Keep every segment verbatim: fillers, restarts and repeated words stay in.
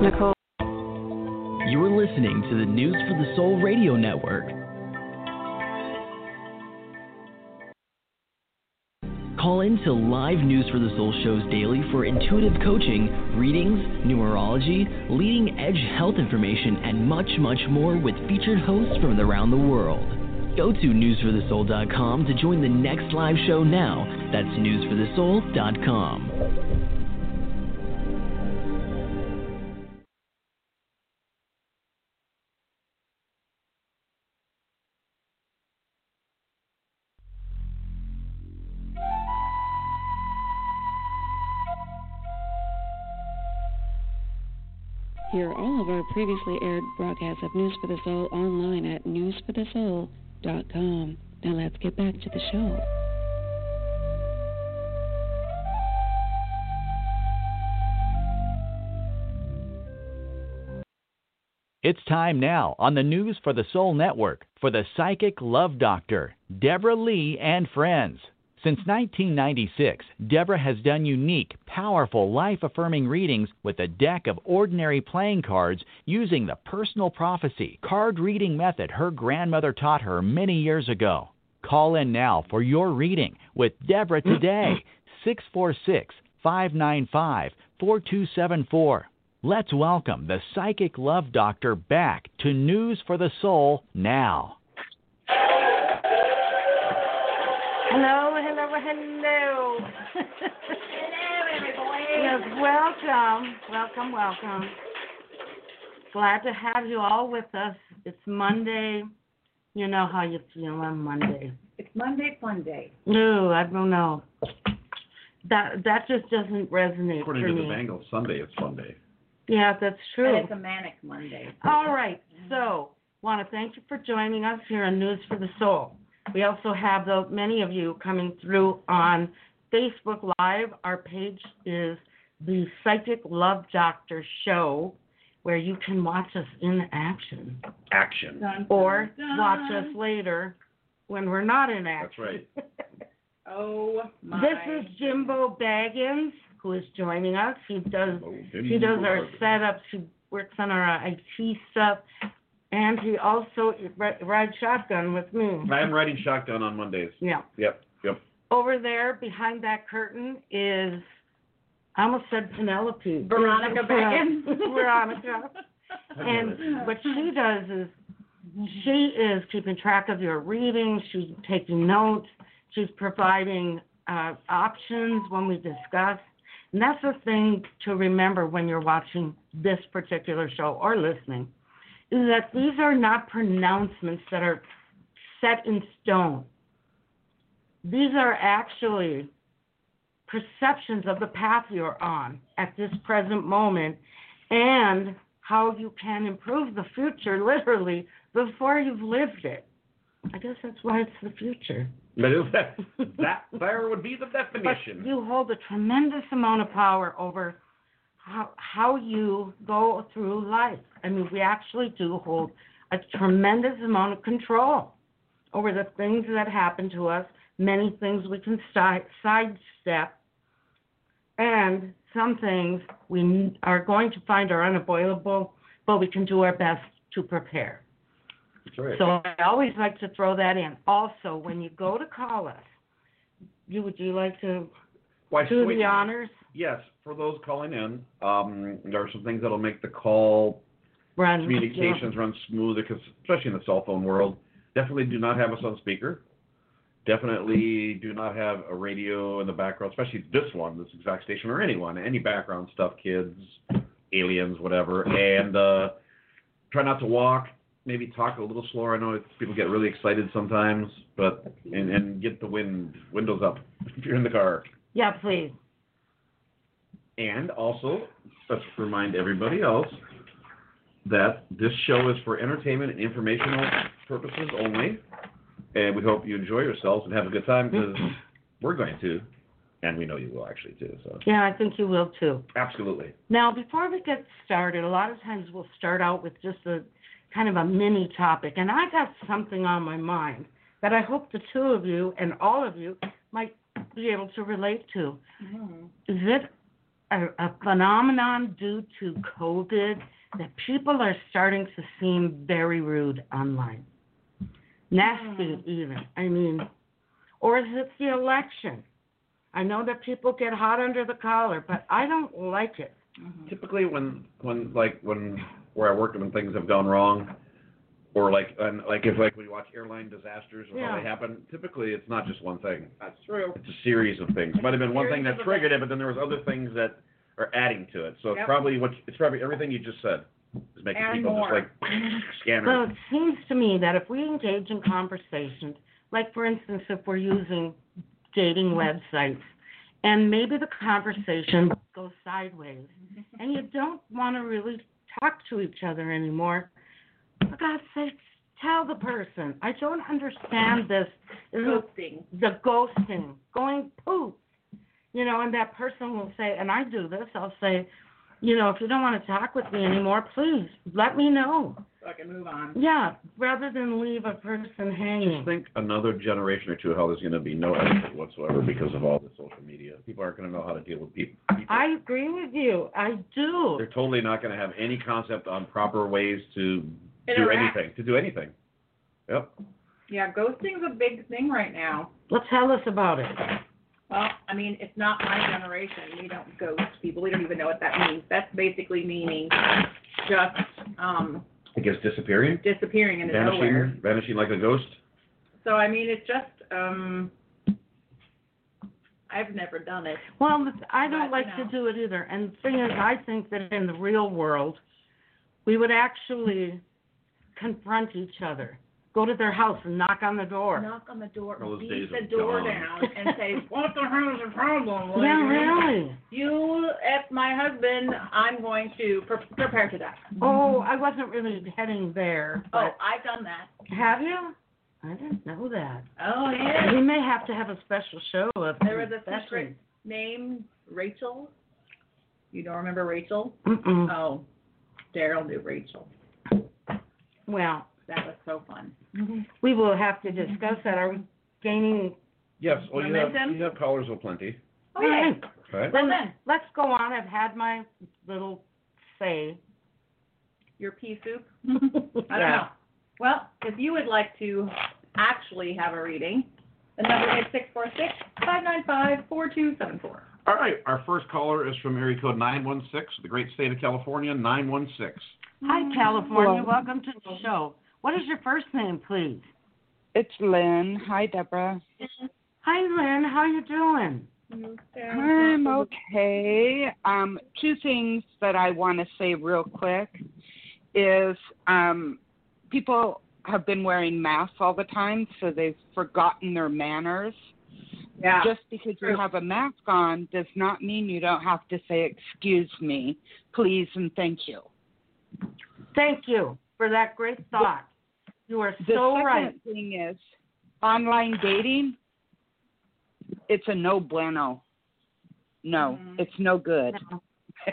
Nicole. You're listening to the News for the Soul Radio Network. Call in to live News for the Soul shows daily for intuitive coaching, readings, numerology, leading edge health information, and much, much more with featured hosts from around the world. Go to news for the soul dot com to join the next live show now. That's news for the soul dot com. Hear all of our previously aired broadcasts of News for the Soul online at news for the soul dot com. Now let's get back to the show. It's time now on the News for the Soul Network for the Psychic Love Doctor, Deborah Lee and friends. Since nineteen ninety-six, Deborah has done unique, powerful, life-affirming readings with a deck of ordinary playing cards using the personal prophecy card reading method her grandmother taught her many years ago. Call in now for your reading with Deborah today, six four six, five nine five, four two seven four. Let's welcome the Psychic Love Doctor back to News for the Soul now. Hello, hello, hello. Hello, everybody. Yes, welcome, welcome, welcome. Glad to have you all with us. It's Monday. You know how you feel on Monday. It's Monday Fun Day. No, I don't know. That that just doesn't resonate According for to me. the Bengals, Sunday is fun day. Yeah, that's true. And it's a manic Monday. All right, so want to thank you for joining us here on News for the Soul. We also have the, many of you coming through on Facebook Live. Our page is the Psychic Love Doctor Show, where you can watch us in action. Action. Dun, Or dun, dun. watch us later when we're not in action. That's right. Oh, my. This is Jimbo Baggins, who is joining us. He does Oh, he does our setups. He works on our I T stuff. And he also rides shotgun with me. I am riding shotgun on Mondays. Yeah. Yep, yep. Over there, behind that curtain, is, I almost said Penelope. Veronica Baggins. Veronica. And what she does is, she is keeping track of your readings. She's taking notes. She's providing uh, options when we discuss. And that's the thing to remember when you're watching this particular show or listening, is that these are not pronouncements that are set in stone. These are actually perceptions of the path you're on at this present moment and how you can improve the future literally before you've lived it. I guess that's why it's the future. That is that. That there would be the But definition. you hold a tremendous amount of power over how how you go through life. I mean, we actually do hold a tremendous amount of control over the things that happen to us, many things we can side, sidestep, and some things we are going to find are unavoidable, but we can do our best to prepare. That's right. So I always like to throw that in. Also, when you go to call us, you would you like to Why, do sweet. the honors? Yes, for those calling in, um, there are some things that'll make the call Run. communications run smoother, because especially in the cell phone world, definitely do not have us on speaker. Definitely do not have a radio in the background, especially this one, this exact station, or anyone, any background stuff, kids, aliens, whatever. And uh, try not to walk, maybe talk a little slower. I know people get really excited sometimes, but and, and get the wind windows up if you're in the car. Yeah, please. And also, let's remind everybody else that this show is for entertainment and informational purposes only. And we hope you enjoy yourselves and have a good time, because we're going to. And we know you will actually too. So Yeah, I think you will too. absolutely. Now, before we get started, a lot of times we'll start out with just a kind of a mini topic. And I got something on my mind that I hope the two of you and all of you might be able to relate to. Mm-hmm. Is it a, a phenomenon due to COVID that people are starting to seem very rude online. Nasty, mm. even. I mean, or is it the election? I know that people get hot under the collar, but I don't like it. Mm-hmm. Typically, when, when like when where I work, when things have gone wrong, or like and like if like we watch airline disasters or yeah. how they happen, typically it's not just one thing. That's true. It's a series of things. It might have been one thing that triggered it, but then there was other things that are adding to it. So yep. it's probably what it's probably everything you just said is making and people more. just like scanners. Well, it seems to me that if we engage in conversations, like for instance, if we're using dating websites, and maybe the conversation goes sideways, and you don't want to really talk to each other anymore, for God's sake, tell the person. I don't understand this. Ghosting. The ghosting. Going poof. You know, and that person will say, and I do this, I'll say, you know, if you don't want to talk with me anymore, please let me know. So I can move on. Yeah, rather than leave a person hanging. Just think another generation or two how there's going to be no etiquette whatsoever because of all the social media. People aren't going to know how to deal with people. I agree with you. I do. They're totally not going to have any concept on proper ways to Interact. do anything. To do anything. Yep. Yeah, ghosting's a big thing right now. Well, tell us about it. Well, I mean, it's not my generation. We don't ghost people. We don't even know what that means. That's basically meaning just um, I guess disappearing? disappearing into vanishing, nowhere. Vanishing like a ghost? So, I mean, it's just, um, I've never done it. Well, I don't But, like you to know. do it either. And the thing is, I think that in the real world, we would actually confront each other. Go to their house and knock on the door. Knock on the door, Those beat days the are door gone. down, and say, what the hell is the problem, lady? Yeah, really. You, if my husband, I'm going to pre- prepare to die. Oh, I wasn't really heading there. Oh, But I've done that. have you? I didn't know that. Oh, yeah. We may have to have a special show of There was a confessions. secret named Rachel. You don't remember Rachel? Mm-mm. Oh, Daryl knew Rachel. Well, That was so fun. we will have to discuss that. Are we gaining? Yes. Well, you have, Momentum? you have callers aplenty. Oh, yeah. Right. Right? Then then. let's go on. I've had my little say. Your pea soup? I don't Yeah. know. Well, if you would like to actually have a reading, the number is six four six, five nine five, four two seven four. All right. Our first caller is from area code nine one six, the great state of California, nine one six. Hi, California. Hello. Welcome to the show. What is your first name, please? It's Lynn. Hi, Deborah. Hi, Lynn. How you doing? I'm okay. Um, two things that I want to say real quick is um, people have been wearing masks all the time, so they've forgotten their manners. Yeah. Just because you have a mask on does not mean you don't have to say, excuse me, please, and thank you. Thank you for that great thought. You are The so second right. thing is online dating, it's a no bueno. No, Mhm. it's no good. No.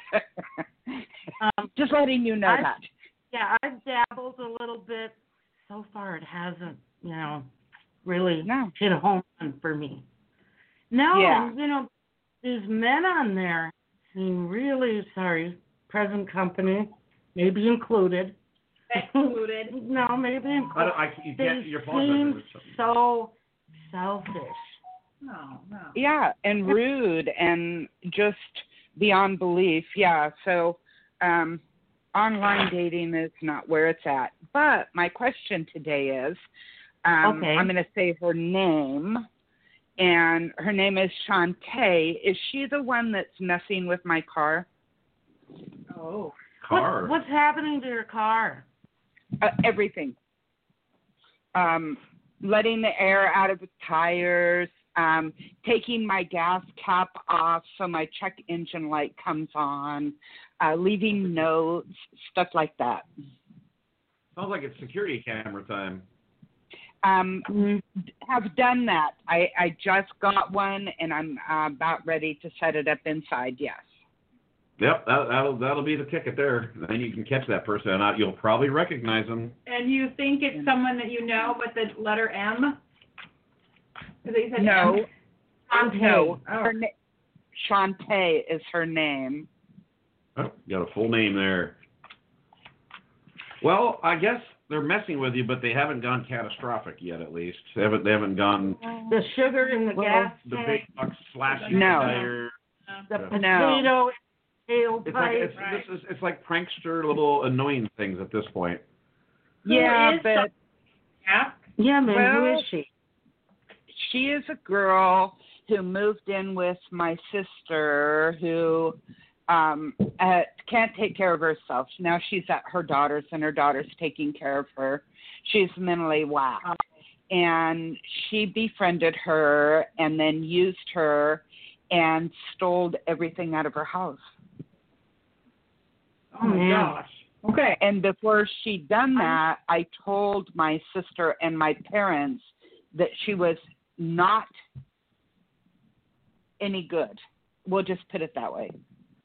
Um, Just letting you know I- that. Yeah, I've dabbled a little bit. So far, it hasn't, you know, really No. hit a home run for me. No, Yeah. and, you know, these men on there seem really, sorry, present company, maybe included. Excluded. No, maybe I included. don't, I, you They can't, you're apologizing. seem so selfish. No, no. Yeah, and rude and just beyond belief. Yeah, so um, online dating is not where it's at. But my question today is, um, Okay. I'm going to say her name, and her name is Shantae. Is she the one that's messing with my car? Oh. Car. What, what's happening to your car? Uh, everything. Um, letting the air out of the tires, um, taking my gas cap off so my check engine light comes on, uh, leaving notes, stuff like that. Sounds like it's security camera time. Um, Mm-hmm. have done that. I, I just got one, and I'm uh, about ready to set it up inside, yes. Yep, that, that'll that'll be the ticket there. Then you can catch that person, and you'll probably recognize them. And you think it's someone that you know with the letter M? Because you said No, M. no. Oh. Her na- Shantae is her name. Oh, got a full name there. Well, I guess they're messing with you, but they haven't gone catastrophic yet. At least they haven't. They haven't gone The sugar in the Well, gas the tank, big bucks slashing No. the tire. the Yeah. potato, tailpipe. It's like it's, Right. this is it's like prankster little annoying things at this point. Who Yeah, is but Yeah. Yeah, man, who Well- is she? she is a girl who moved in with my sister who um uh, can't take care of herself. Now she's at her daughter's and her daughter's taking care of her. She's mentally whacked. And she befriended her and then used her and stole everything out of her house. Oh my Man. gosh. Okay. And before she'd done that, I told my sister and my parents that she was not any good. We'll just put it that way.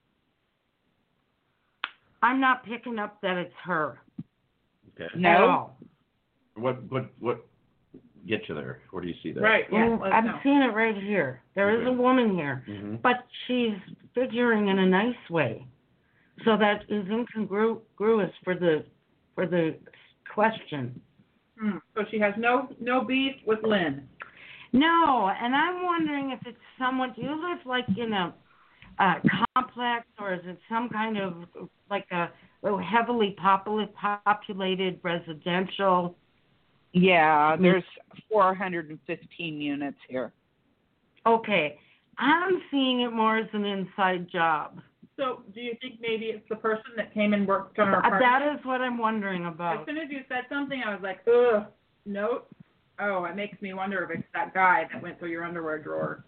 I'm not picking up that it's her. Okay. No. At all. What what what get you there? Where do you see that? Right. Yeah. Well, let us I'm know. seeing it right here. There is a Okay. woman here, Mm-hmm. but she's figuring in a nice way, so that is incongruous for the for the question. Hmm. So she has no no beef with Lynn. No, and I'm wondering if it's someone. Do you live like in a, a complex, or is it some kind of like a heavily popul- populated residential? Yeah, there's four hundred fifteen units here. Okay, I'm seeing it more as an inside job. So do you think maybe it's the person that came and worked on our Uh, apartment? That is what I'm wondering As about. soon as you said something, I was like, ugh, nope. Oh, it makes me wonder if it's that guy that went through your underwear drawer.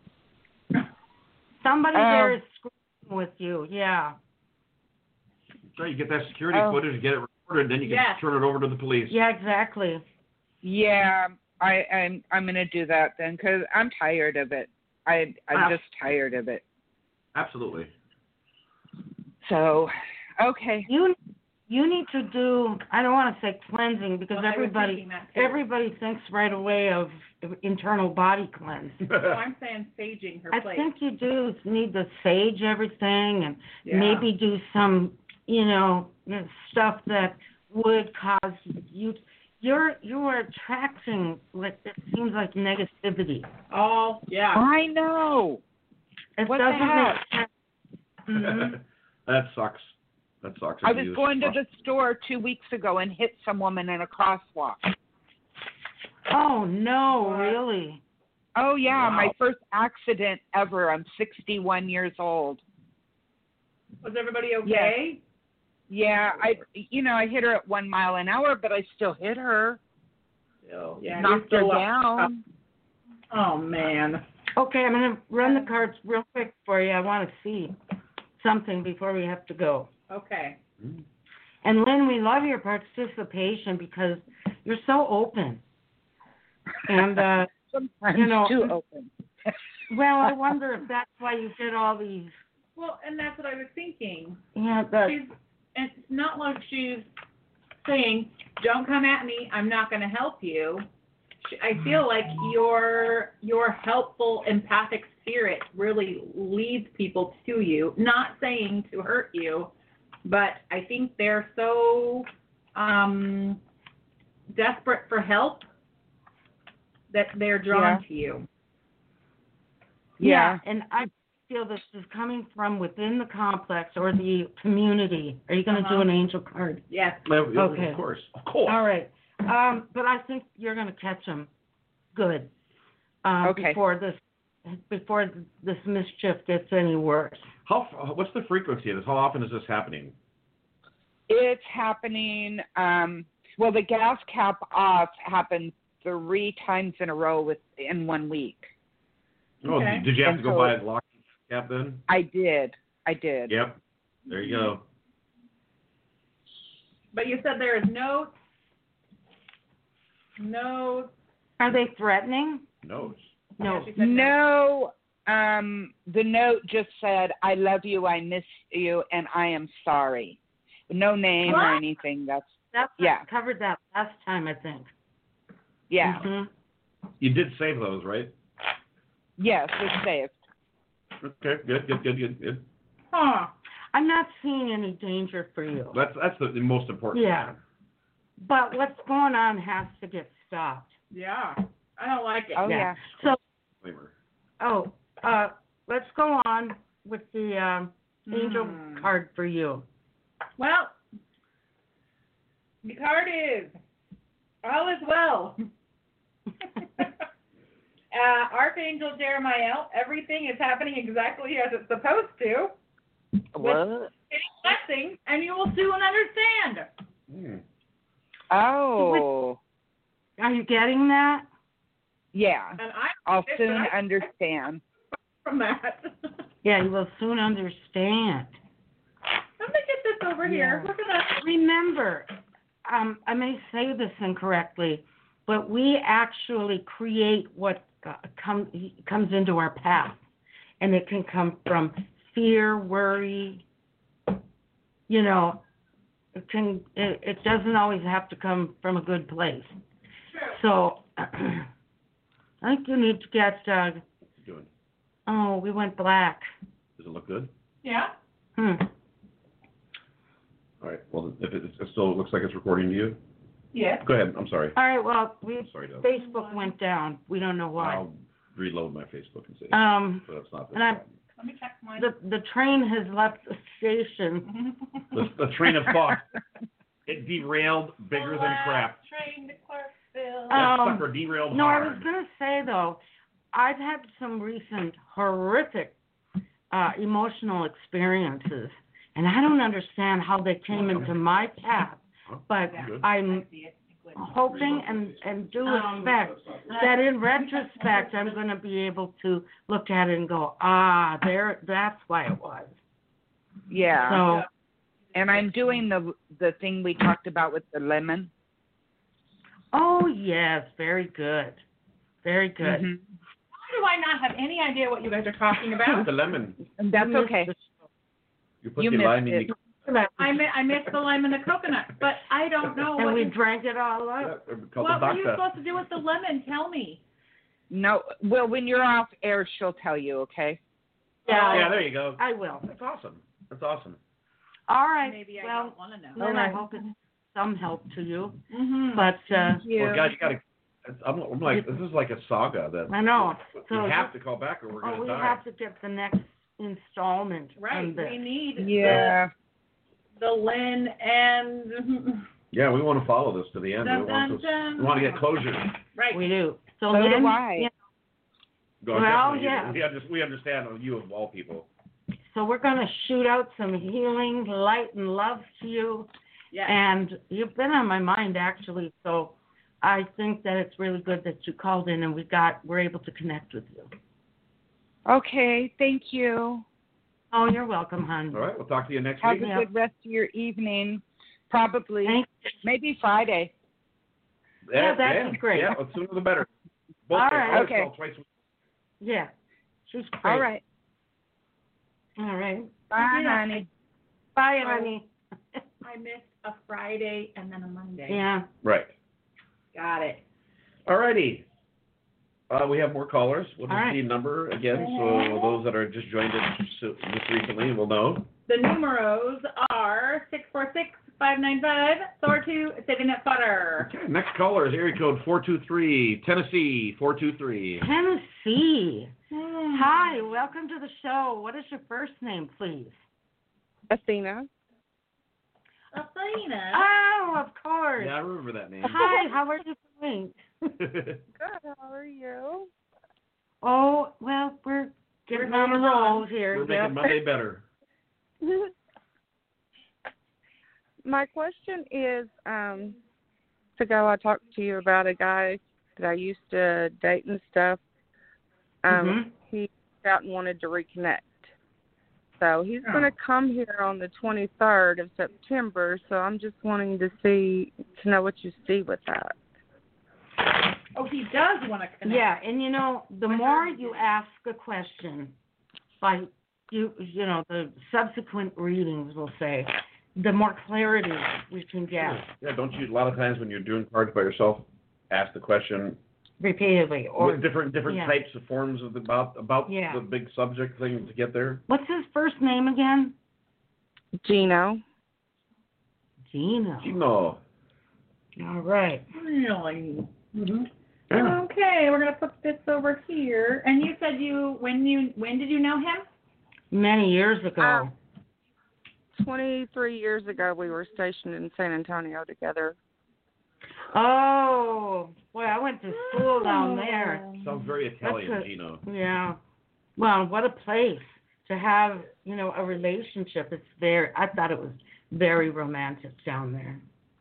Somebody Um, there is screwing with you. Yeah. So you get that security Oh. footage, get it recorded, then you can Yes. turn it over to the police. Yeah, exactly. Yeah, I, I'm I'm gonna do that then because I'm tired of it. I I'm Ah. just tired of it. Absolutely. So, okay. You you need to do. I don't want to say cleansing because Well, I was everybody thinking that too. everybody thinks right away of internal body cleanse. So I'm saying saging her I place. think you do need to sage everything and Yeah. maybe do some, you know, stuff that would cause you. You're you are attracting like it seems like negativity. Oh, yeah. I know. It What the doesn't make heck? sense. Mhm. that sucks. That sucks. I if was you- going to the store two weeks ago and hit some woman in a crosswalk. Oh no, What? really? Oh yeah, Wow. my first accident ever. I'm sixty-one years old. Was everybody okay? Yeah, I you know I hit her at one mile an hour, but I still hit her, Still, yeah. knocked you're her still up. down. Oh, man. Okay, I'm gonna run the cards real quick for you. I want to see something before we have to go. Okay. And Lynn, we love your participation because you're so open. And uh, Sometimes You know- too open. well, I wonder if that's why you did all these. Well, and that's what I was thinking. Yeah, the She's, and it's not like she's saying, don't come at me, I'm not going to help you. She- I feel like your your helpful, empathic spirit really leads people to you. Not saying to hurt you, but I think they're so um, desperate for help that they're drawn Yeah. to you. Yeah. and I feel this is coming from within the complex or the community. Are you going to Uh-huh. do an angel card? Yes. Well, yeah, Okay. Of course. Of course. All right. Um, but I think you're going to catch them good uh, Okay. before this before this mischief gets any worse. How? What's the frequency of this? How often is this happening? It's happening. Um, well, the gas cap off happened three times in a row within one week. Oh, Okay. did you have to And go so- buy a lock cap then? I did. I did. Yep. There you go. But you said there is no, no, Are they threatening? No. No. Yeah, she said No, um, the note just said, I love you, I miss you, and I no sorry. No name or What? anything. That's, That's Yeah. covered that last time, I think. yeah. Mhm. You did save those, right? Yes, it's saved. Okay, good, good, good, good, good. Huh. I'm not seeing any danger for you. That's that's the, the most important. Yeah. But what's going on has to get stopped. Yeah. I don't like it. Oh, yeah. So, Disclaimer. oh, uh, let's go on with the um, angel Hmm. card for you. Well, the card is all is well. uh, Archangel Jeremiah, everything is happening exactly as it's supposed to. What? Any blessing, and you will soon understand. Hmm. Oh. Are you getting that? Yeah. And I I'll Yes, soon but I- understand. from that. Yeah, you will soon understand. Let me get this over here. Yeah. We're gonna. Remember, um, I may say this incorrectly, but we actually create what uh, come, comes into our path. And it can come from fear, worry, you know, it can, it, it doesn't always have to come from a good place. So, I think you need to get, uh, What's it doing? oh, we went black. Does it look good? Yeah. Hmm. All right. Well, if it, it still looks like it's recording to you, Yes. go ahead. I'm sorry. All right, well, we, I'm sorry, Doug. Facebook went down. We don't know why. I'll reload my Facebook and see. Um, So that's not this and I'm- problem. Let me check mine. the, the train has left the station. The, the train of thought, it derailed bigger than crap. Train to Clarksville. That Um, sucker derailed No, I hard. was going to say, though, I've had some recent horrific uh, emotional experiences, and I don't understand how they came into my path, but Good. I'm hoping and, and do expect that in retrospect I'm going to be able to look at it and go, ah, there, that's why it was. Yeah. So, And I'm doing the the thing we talked about with the lemon. oh, yes, very good. Very good. Mhm. Why do I not have any idea what you guys are talking about? The lemon. And that's You missed okay. the- You put You the missed lime in it. the. I mi- I missed the lime and the coconut, but I don't know And what we you, drank it all Yeah, up. called what the were you doctor. supposed to do with the lemon. Tell me. No, well, when you're off air, she'll tell you, okay? Yeah, Yeah, there you go. I will. That's awesome. That's awesome. All right. Maybe I well, don't want to know. then I Alright. hope it's some help to you. Mm-hmm. But uh, Well, God, you gotta. I'm, I'm like, this is like a saga that. I know. We So have to call back or we're oh, gonna we die. have to get the next installment Right. on this. We need Yeah. the, the Lynn and Yeah, we want to follow this to the end. Dun, we, want dun, to, dun. we want to get closure. right. We do. So, So do Lynn, I. yeah, Go, Well, definitely, you- yeah. We, under, we understand you of all people. so we're going to shoot out some healing, light, and love to you. Yeah. And you've been on my mind, actually, so I think that it's really good that you called in and we got, we're able to connect with you. Okay, thank you. Oh, you're welcome, hon. All right, we'll talk to you next Have week. a Yeah. good rest of your evening. Probably, Thank maybe Friday. Yeah, that'd yeah, be great. Yeah, the sooner the better. Both All days. right. I always Okay. call twice a week. Yeah. She's great. All right. All right. Bye, Yeah. honey. Bye, Oh. honey. I missed a Friday and then a Monday. Yeah. Right. Got it. All righty. Uh, we have more callers. What is All right. the number again? So those that are just joined us so- just recently will know. The numeros are six four six, five nine five, four two seven Butter. Okay, next caller is area code four two three, Tennessee, four two three. Tennessee. Hmm. Hi, welcome to the show. What is your first name, please? Athena. Athena. Oh, of course. Yeah, I remember that name. Hi, how are you doing? Good. How are you? Oh, well, we're getting We're on a moving roll on. here. We're Yep. making Monday better. My question is, um, ago I talked to you about a guy that I used to date and stuff. Um, Mhm. He out and wanted to reconnect. So he's Oh. going to come here on the twenty-third of September. So I'm just wanting to see, to know what you see with that. Oh, he does want to connect. Yeah, and you know, the more you ask a question, by you, you know, the subsequent readings will say, the more clarity we can get. Yeah, don't you, a lot of times when you're doing cards by yourself, ask the question, repeatedly. Or With different different yeah. types of forms of the, about about Yeah. the big subject thing to get there. What's his first name again? Gino. Gino. Gino. All right. Really? Mm-hmm. Yeah. Okay, we're gonna put this over here. And you said you when you when did you know him? Many years ago. Um, twenty-three years ago, we were stationed in San Antonio together. Oh, boy, I went to school down there. Sounds very Italian, That's a- Gino. Yeah. Well, what a place to have, you know, a relationship. It's very, I thought it was very romantic down there.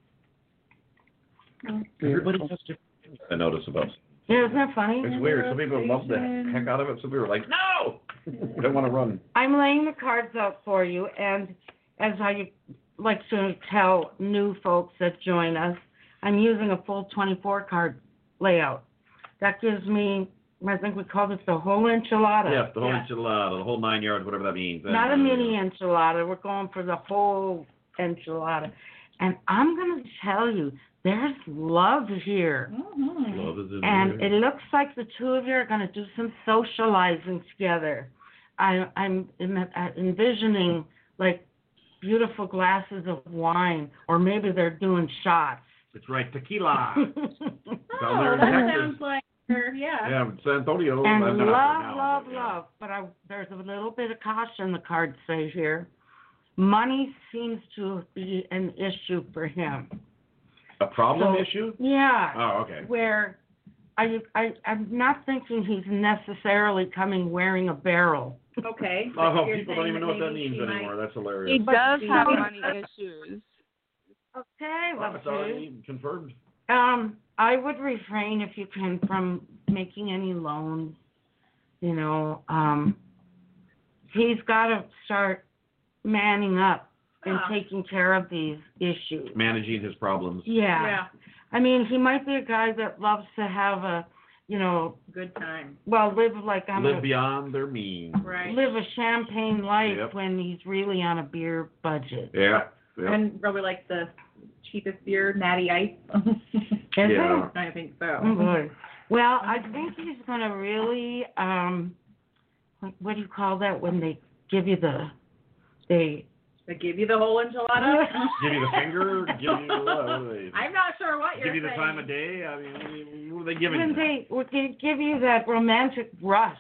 Everybody has different things I notice about. Yeah, isn't that funny? It's weird. Some people love the heck out of it. Some people are like, no, I don't want to run. I'm laying the cards out for you, and as I like to tell new folks that join us, I'm using a full twenty-four card layout. That gives me, I think we called it the whole enchilada. Yeah, the whole Yeah. enchilada, the whole nine yards, whatever that means. Not a Uh, mini enchilada. We're going for the whole enchilada. And I'm going to tell you, there's love here. Mm-hmm. Love is in And there. it looks like the two of you are going to do some socializing together. I, I'm em- envisioning, like, beautiful glasses of wine, or maybe they're doing shots. It's right, tequila. Oh, Down there in that Texas. sounds like her, yeah. Yeah, San Antonio. And I'm love, not there now, love, but, yeah. love. But I, there's a little bit of caution, the cards say here. Money seems to be an issue for him. A problem So- issue? Yeah. Oh, okay. Where I, I, I'm not thinking he's necessarily coming wearing a barrel. Okay. Oh, but you're people don't saying even know what that maybe means she might- anymore. That's He hilarious. But does she- have money issues. Okay, Well, let's it's see. already confirmed. Um, I would refrain, if you can, from making any loans. You know, um, he's got to start manning up and Ah. taking care of these issues. Managing his problems. Yeah. Yeah, I mean, he might be a guy that loves to have a, you know, good time. well, live like on Live a, beyond their means. Right. live a champagne life Yep. when he's really on a beer budget. Yeah. yeah. And probably like the cheapest beer, Natty Ice. Is Yeah. I think so. it? Oh, boy. Well, I think he's going to really, um, what, what do you call that when they give you the, they, They give you the whole enchilada? Give you the finger? Give you uh, what are they- I'm not sure what you're Give you the saying. time of day? I mean, what are they giving when you? they, when they give you that romantic rush.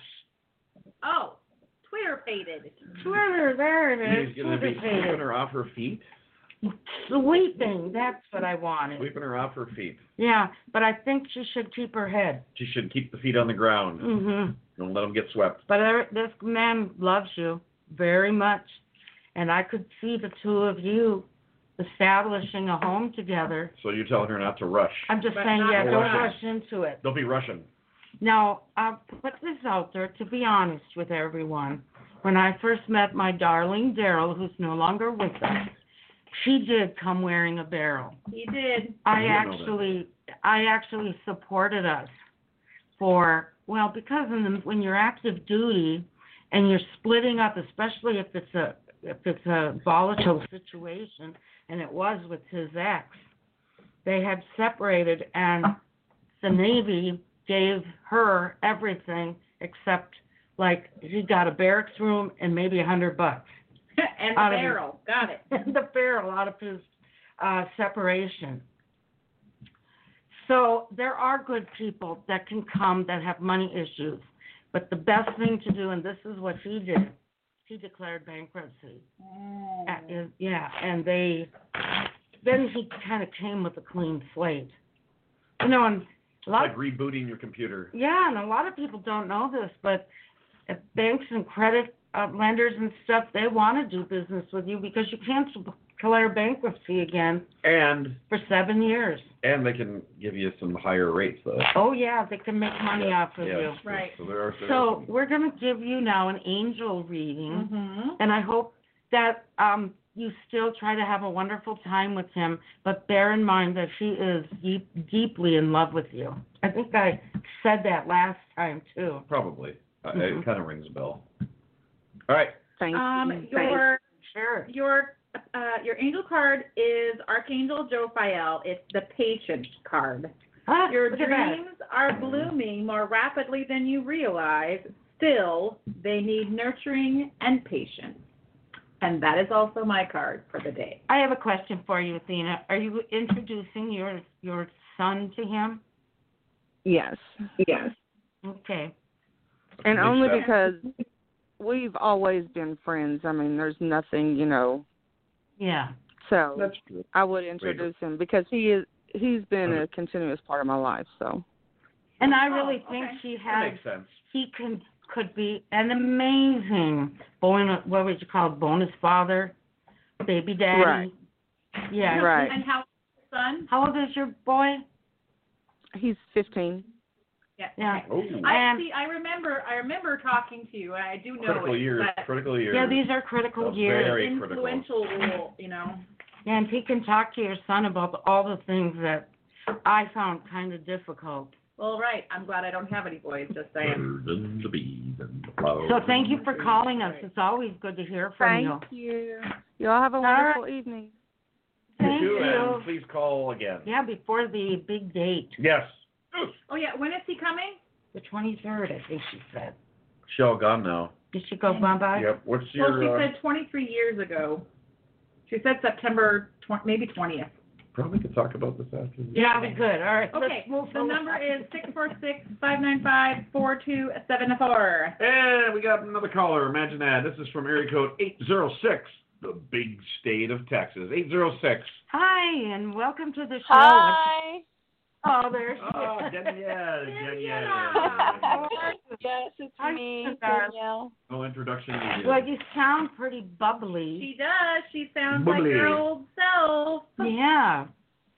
Oh, Twitter pated. Twitter, there it is. He's going to be Twitter sweeping pated. her off her feet? Sweeping, that's what I wanted. Sweeping her off her feet. Yeah, but I think she should keep her head. She should keep the feet on the ground. Hmm. Don't let them get swept. But er, this man loves you very much, and I could see the two of you establishing a home together. So you're telling her not to rush. I'm just But saying, not yeah, don't rush. rush into it. Don't be rushing. Now, I'll put this out there to be honest with everyone. When I first met my darling Daryl, who's no longer with us, he did come wearing a barrel. He did. I didn't know that. actually, I actually supported us for, well, because in the, when you're active duty and you're splitting up, especially if it's a if it's a volatile situation, and it was with his ex, they had separated, and the Navy gave her everything except, like, he got a barracks room and maybe a hundred bucks. And the Out of barrel. Got it. the barrel out of his uh, separation. So there are good people that can come that have money issues, but the best thing to do, and this is what he did, he declared bankruptcy. Mm. Uh, is- yeah, and they, then he kind of came with a clean slate. You know, and a lot Like rebooting your computer. yeah, and a lot of people don't know this, but uh, banks and credit uh, lenders and stuff, they want to do business with you because you can't declare bankruptcy again And for seven years. and they can give you some higher rates, though. Oh, yeah, they can make money off of Yeah, you. Right. So there are. There are So some- we're going to give you now an angel reading, Mm-hmm. and I hope that um, you still try to have a wonderful time with him, but bear in mind that he is deep, deeply in love with you. I think I said that last time, too. Probably. Uh, Mhm. It kind of rings a bell. All right. Thank Um, you. your Sure. your uh, your angel card is Archangel Jophiel. It's the patience card. Ah, Your look at that. dreams are blooming more rapidly than you realize. Still, they need nurturing and patience. And that is also my card for the day. I have a question for you, Athena. Are you introducing your your son to him? Yes. Yes. Okay. And Makes only sense. because we've always been friends. I mean, there's nothing, you know. Yeah. So That's true. I would introduce him because he is he's been Okay. a continuous part of my life. So. And I really Oh, think okay. she That has makes sense. he can could be an amazing bonus, what would you call it, bonus father, baby daddy. Right. Yeah. Right. And how son? How old is your boy? He's fifteen. Yeah. Yeah. Okay. Oh, I And- see. I remember. I remember talking to you, and I do know critical it. years. But Critical years. Yeah, these are critical That's years. very influential role, you know. And he can talk to your son about all the things that I found kind of difficult. Well, right. I'm glad I don't have any boys. Just saying. Birds and the bees and the flowers. So thank you for calling us. It's always good to hear from Thank you. you. You all have a wonderful evening. Thank you. you. And please call again. Yeah, before the big date, Yes. Oh yeah. When is he coming? the twenty-third, I think she said. She all gone now. Did she go bye bye? Yep. What's Well, your? she uh, said twenty-three years ago. She said September twenty, maybe twentieth. Probably could talk about this after. Yeah, be good. All right. Okay. Let's move The forward. number is six four six five nine five four two seven four. And we got another caller. Imagine that. This is from area code eight zero six, the big state of Texas. eight zero six. Hi, and welcome to the show. Hi. Oh, there she Oh, is. Danielle. Danielle. Danielle. Yes, it's Hi, me, Sarah. Danielle. No introduction needed. Well, you sound pretty bubbly. She does. She sounds Bubbly. like her old self. Yeah.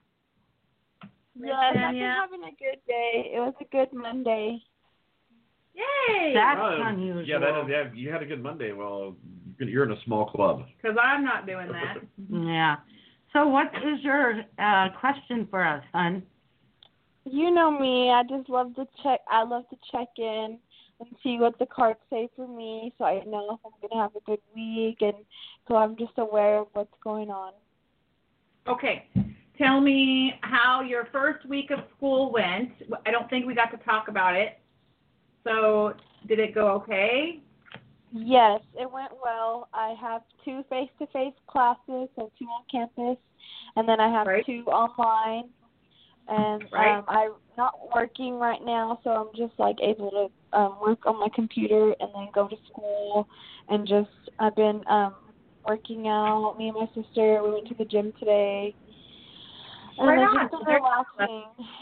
Yes, I've been Danielle. having a good day. It was a good Monday. Yay! That's Uh, unusual. Yeah, that is, yeah, you had a good Monday. Well, you're in a small club. Because I'm not doing that. Yeah. So what is your uh, question for us, hon? You know me. I just love to check. I love to check in and see what the cards say for me, so I know if I'm gonna have a good week, and so I'm just aware of what's going on. Okay. Tell me how your first week of school went. I don't think we got to talk about it. So, did it go okay? Yes, it went well. I have two face-to-face classes, so two on campus, and then I have Right. two online. And Right. um, I'm not working right now, so I'm just like able to um, work on my computer and then go to school. And just I've been um, working out. Me and my sister, we went to the gym today. And Right it's on. just been relaxing.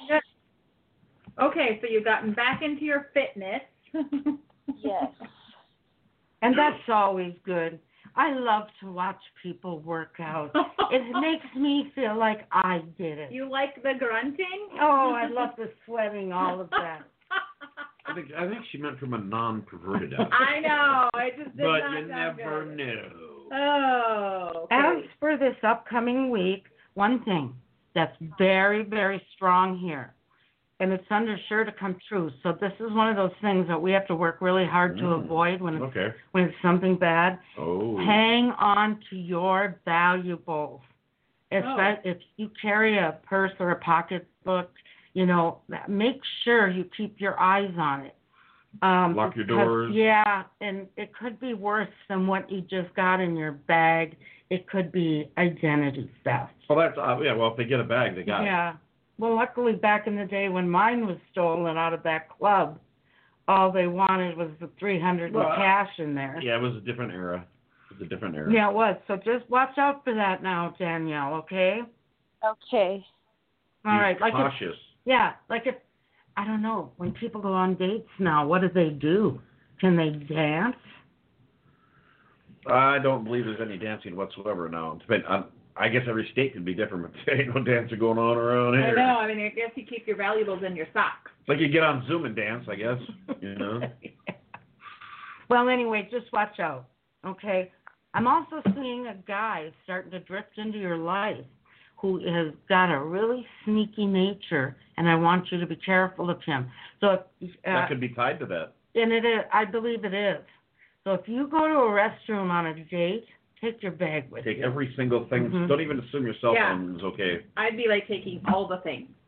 Okay, so you've gotten back into your fitness. Yes. And that's always good. I love to watch people work out. It makes me feel like I did it. You like the grunting? Oh, I love the sweating, all of that. I think I think she meant from a non-perverted outlet. I know. I just did But not you sound never good. knew. Oh. Okay. As for this upcoming week, one thing that's very, very strong here, and it's under sure to come true. So this is one of those things that we have to work really hard to Mm. avoid when it's, Okay. when it's something bad. Oh. Hang on to your valuables. Espe- If you carry a purse or a pocketbook, you know, that- make sure you keep your eyes on it. Um, Lock your because- doors. Yeah, and it could be worse than what you just got in your bag. It could be identity theft. Well, that's uh, yeah. Well, if they get a bag, they got it. Yeah. Well, luckily back in the day when mine was stolen out of that club, all they wanted was the three hundred Well, in cash in there. Yeah, it was a different era. It was a different era. Yeah, it was. So just watch out for that now, Danielle, okay? Okay. All Be right. Like if, cautious. yeah, like if, I don't know, when people go on dates now, what do they do? Can they dance? I don't believe there's any dancing whatsoever now. Depend, um, I guess every state could be different, but there ain't no dancing going on around I here. know. I mean, I guess you keep your valuables in your socks. Like you get on Zoom and dance, I guess. You know. Well, anyway, just watch out, okay? I'm also seeing a guy starting to drift into your life who has got a really sneaky nature, and I want you to be careful of him. So, if, uh, That could be tied to that. and it is, I believe it is. So if you go to a restroom on a date, take your bag with Take you. every single thing. Mhm. Don't even assume your cell Yeah. phone is okay. I'd be like taking all the things.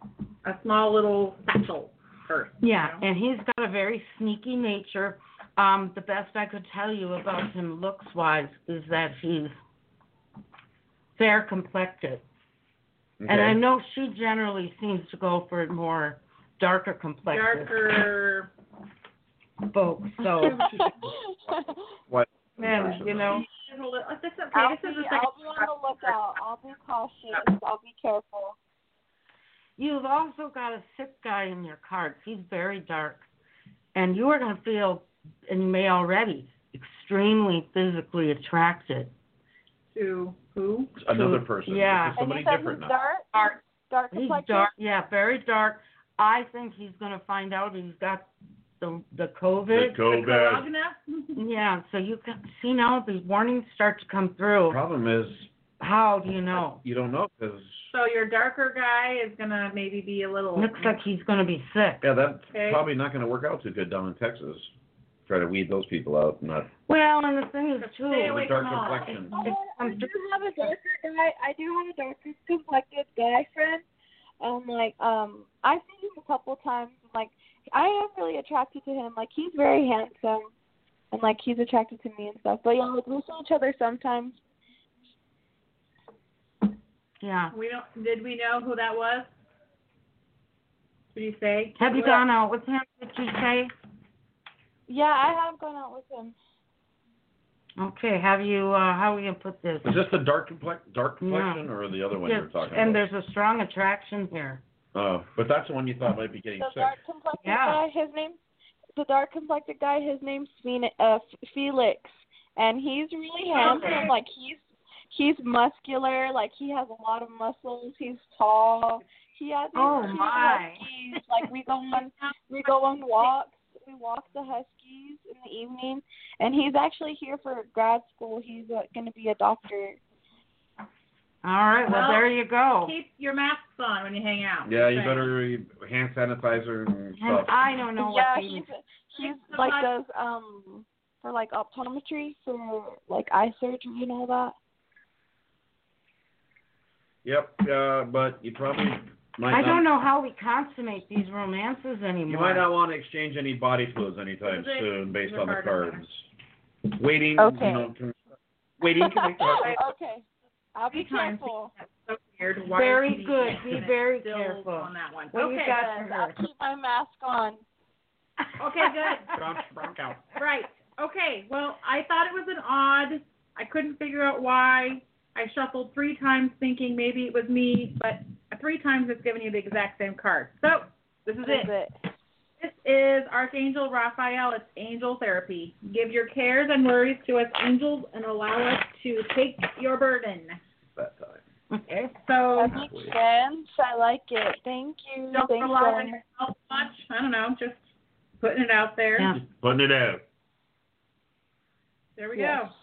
a small little satchel purse. Yeah, you know? and he's got a very sneaky nature. Um, the best I could tell you about him looks-wise is that he's fair complected. Okay. And I know she generally seems to go for more darker complected Darker. folks. So, What? and you know, This is okay. I'll This be, is the I'll second be on the lookout. I'll be cautious. I'll be careful. you've also got a sick guy in your cards. He's very dark, and you are going to feel, and you may already, extremely physically attracted. to who? Another to- person. yeah. This is somebody and you said different he's now. dark? Dark. Dark He's complexion? dark, yeah, very dark. I think he's going to find out he's got the the COVID. The COVID. Corona? Yeah, so you can see now these warnings start to come through. Problem is, How do you know? you don't know because So your darker guy is gonna maybe be a little. Looks like he's going to be sick. yeah, that's Okay. probably not going to work out too good down in Texas. Try to weed those people out, not Well, and the thing is too, Stay away the dark from all. complexion. Oh, I do have a darker guy. I do have a darker complected guy friend. Um, like, um, I've seen him a couple times. And, like, I am really attracted to him. Like, he's very handsome, and like, he's attracted to me and stuff. But yeah, like, we see each other sometimes. yeah. We don't. Did we know who that was? Did you say? Have you gone out with him? Did you say? Yeah, I have gone out with him. Okay. Have you? Uh, how are we gonna put this? Is this the dark complex dark No. complexion or the other one Yes, you were talking and about? there's a strong attraction here. Oh, but that's the one you thought might be getting The sick. dark complected Yeah. guy, his name, the dark complected guy, his name's Phoenix, uh, Felix, and he's really handsome. Okay. Like he's he's muscular. Like he has a lot of muscles. He's tall. He has these Oh, cute my. huskies. Like we go on we go on walks. We walk the huskies in the evening, and he's actually here for grad school. He's uh, going to be a doctor. All right. Well, Well, there you go. Keep your masks on when you hang out. Yeah, you Just better hand sanitizer and And stuff. I don't know yeah, what he's these. he's like does um for like optometry for like eye surgery and all that. Yep, uh, but you probably might I not, don't know how we consummate these romances anymore. You might not want to exchange any body fluids anytime Is it- soon based is it on the hard cards. Waiting, Okay. you know, can, waiting can make the Okay, I'll be Sometimes careful. That's so weird. Why Very is he good. dancing Be it very still careful. on that one. What do okay. you got Yes, for I'll her? keep my mask on. Okay, good. Right. Okay. Well, I thought it was an odd. I couldn't figure out why. I shuffled three times thinking maybe it was me, but three times it's giving you the exact same card. So this is That's it. it. This is Archangel Raphael. It's angel therapy. Give your cares and worries to us angels and allow us to take your burden. that time. Okay. So That makes sense. I like it. Thank you. don't Thanks, rely on Jen. yourself much. I don't know. Just putting it out there. Yeah. Just putting it out. There we Yes. go.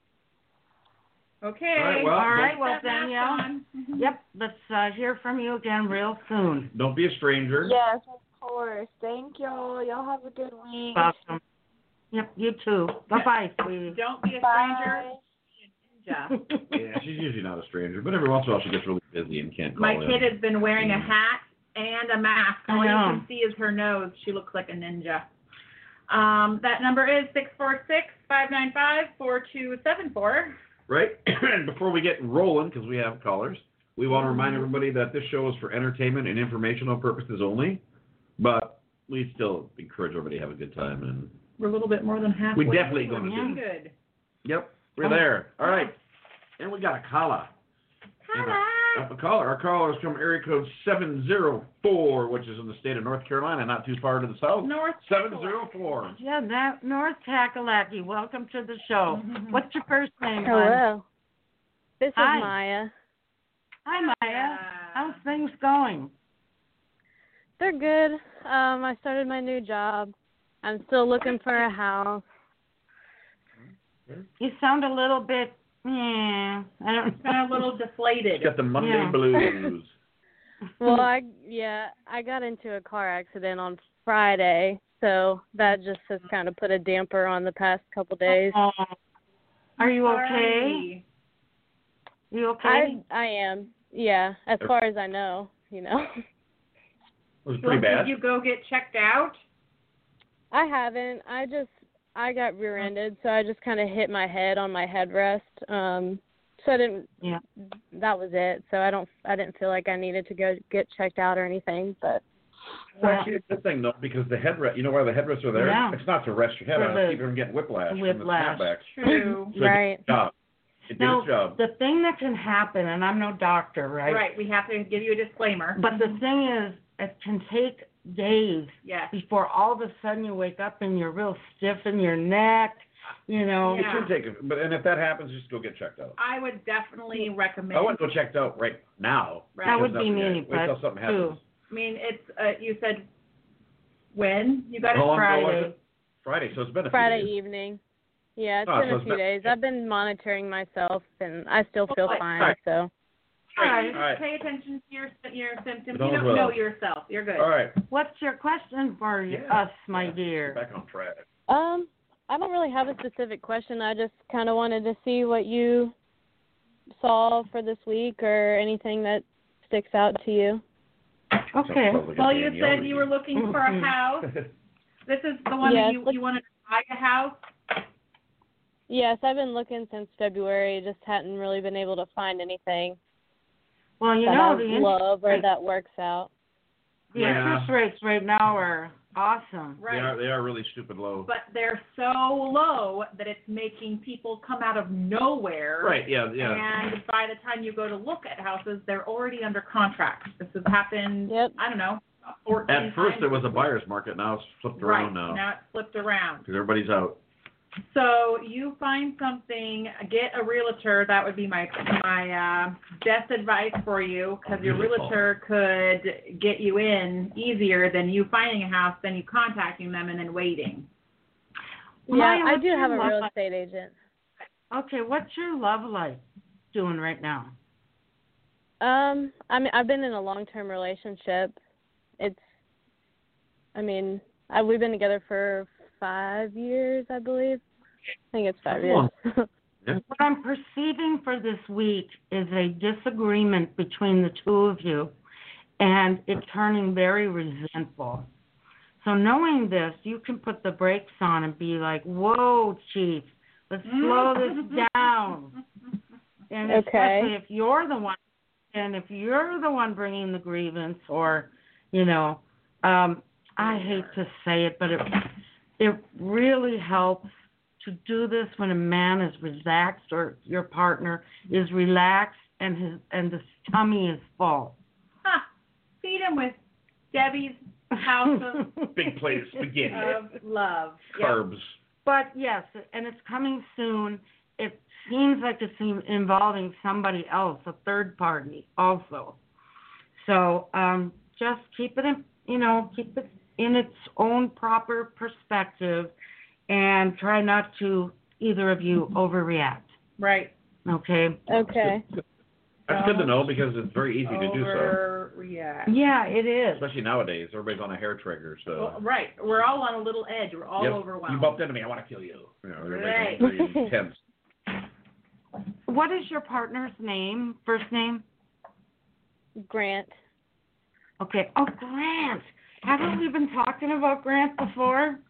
Okay. All right, well, All right. Put Well, that mask Danielle. on. Yep. Let's uh, hear from you again real soon. Don't be a stranger. Yes, of course. Thank y'all. Y'all have a good week. Welcome. Yep. You too. Bye bye, sweetie. Don't be a Bye. stranger. Ninja. Yeah, she's usually not a stranger, but every once in a while she gets really busy and can't call My in. kid has been wearing a hat and a mask. I All you know. can see is her nose. She looks like a ninja. Um, that number is six four six, five nine five, four two seven four. Right? And before we get rolling, because we have callers, we want to remind everybody that this show is for entertainment and informational purposes only, but we still encourage everybody to have a good time. And We're a little bit more than halfway. we definitely going to Yeah. do. Good. Yep, we're there. All right. And we got a caller. And a- A caller. Our caller is from area code seven zero four, which is in the state of North Carolina, not too far to the south. North seven zero four. Yeah, that North Kakalaki. Welcome to the show. Mhm. What's your first name, hon? Hello. This Hi. is Maya. Hi, Maya. How's things going? They're good. Um, I started my new job. I'm still looking for a house. You sound a little bit, yeah, I don't Kind of a little deflated. She's got the Monday Yeah. blues. Well, I yeah, I got into a car accident on Friday, so that just has kind of put a damper on the past couple days. Oh. Are you okay? Sorry. You okay? I I am. Yeah, as far as I know, you know. Was it Well, pretty bad? Did you go get checked out? I haven't. I just I got rear-ended, so I just kind of hit my head on my headrest. Um, so I didn't. Yeah. That was it. So I don't. I didn't feel like I needed to go get checked out or anything. But It's actually a good thing, though, because the headrest, you know why the headrests are there? Yeah. It's not to rest your head For on, the it's to keep you from getting whiplash, whiplash. from the snapbacks. True. So right. It did its job. It did Now, its job. the thing that can happen, and I'm no doctor, right? Right. We have to give you a disclaimer. But the thing is, it can take days Yes. before all of a sudden you wake up and you're real stiff in your neck, you know. It Yeah. should take it, but and if that happens, just go get checked out. I would definitely recommend. I wouldn't go checked out right now. Right. That would Because be nothing- me, Wait till but something too. happens. I mean, it's uh, you said when you got How it long ago was Friday. it? Friday, so it's been a Friday few days. evening. Yeah, it's Oh, been so a it's few been- days. I've been monitoring myself, and I still feel Okay. fine. Alright. So. All right. All right. Pay attention to your your symptoms. All You don't well. know yourself. You're good. All right. What's your question for Yeah. us, my Yeah. dear? Back on track. Um, I don't really have a specific question. I just kind of wanted to see what you saw for this week or anything that sticks out to you. Okay. Sounds like a Well, you Danielle said you were looking for a Mhm. house. reading. This is the one Yes, that you look- you wanted to buy a house. Yes, I've been looking since February. Just hadn't really been able to find anything Well, you that know, I the, in- love or that works out. the Yeah. interest rates right now are awesome. Right. They are they are really stupid low. But they're so low that it's making people come out of nowhere. Right. Yeah. Yeah. And by the time you go to look at houses, they're already under contract. This has happened, Yep. I don't know, fourteen At first, times. it was a buyer's market. Now it's flipped Right. around now Now it's flipped around. because everybody's out. So you find something, get a realtor. That would be my my uh, best advice for you, because your Beautiful. realtor could get you in easier than you finding a house, than you contacting them and then waiting. Yeah, Maya, I what's do your have a love real life? estate agent. Okay, what's your love life doing right now? Um, I mean, I've been in a long-term relationship. It's, I mean, I, we've been together for five years, I believe. I think it's five years. What I'm perceiving for this week is a disagreement between the two of you, and it turning very resentful. So knowing this, you can put the brakes on and be like, whoa, Chief, let's slow this down. And Okay. especially if you're the one, and if you're the one bringing the grievance, or, you know, um, I hate to say it, but it it really helps to do this when a man is relaxed, or your partner is relaxed and his and the tummy is full. Huh. Feed him with Debbie's house of, Big plate of spaghetti. of love. Yep. Carbs. But yes, and it's coming soon. It seems like it's in- involving somebody else, a third party also. So um, just keep it in, you know, keep it in its own proper perspective, and try not to, either of you, overreact. Right. Okay? Okay. That's good to know because it's very easy to do so. Overreact. Yeah, it is. Especially nowadays, everybody's on a hair trigger. So. Well, right. We're all on a little edge. We're all Yep. overwhelmed. You bumped into me. I want to kill you. You know, Right. everybody's very intense. What is your partner's name, first name? Grant. Okay. Oh, Grant. Haven't we been talking about Grant before?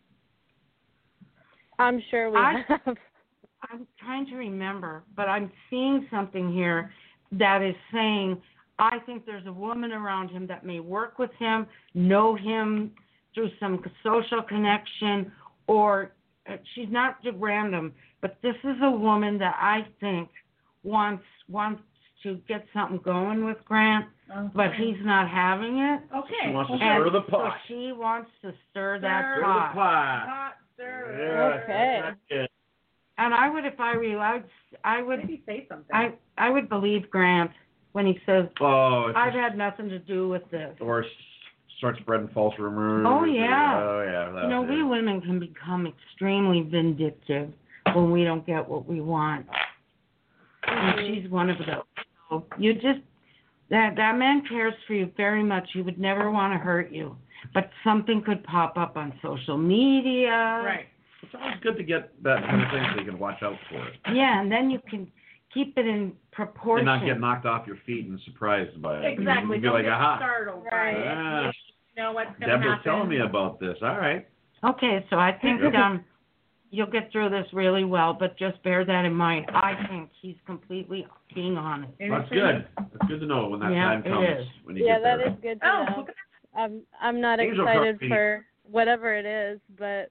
I'm sure we I- have. I'm trying to remember, but I'm seeing something here that is saying, I think there's a woman around him that may work with him, know him through some social connection, or uh, she's not just random, but this is a woman that I think wants wants to get something going with Grant, Okay. but he's not having it. Okay. She wants to And stir the so pot. she wants to stir that Stir Stir pot. the pot. Hot stir. Yeah, Okay. that's it. And I would, if I realized, I would, Maybe say something. I, I would believe Grant when he says, Oh, it's I've just- had nothing to do with this. or s- start spreading false rumors. Oh, yeah. Oh yeah. that- You know, yeah. we women can become extremely vindictive when we don't get what we want. And she's one of those. So you just, that, that man cares for you very much. He would never want to hurt you. But something could pop up on social media. Right. It's always good to get that kind of thing so you can watch out for it. Yeah, and then you can keep it in proportion. And not get knocked off your feet and surprised by it. Exactly. You'd be Don't like, get aha. startled by Right. it. Ah. know what's going to Deborah's happen. telling me about this. All right. Okay, so I think um, you'll get through this really well, but just bear that in mind. I think he's completely being honest. That's good. That's good to know when that Yeah, time it comes. is. When you Yeah, get there. that is good to Oh, know. I'm I'm not Angel excited card- for whatever it is, but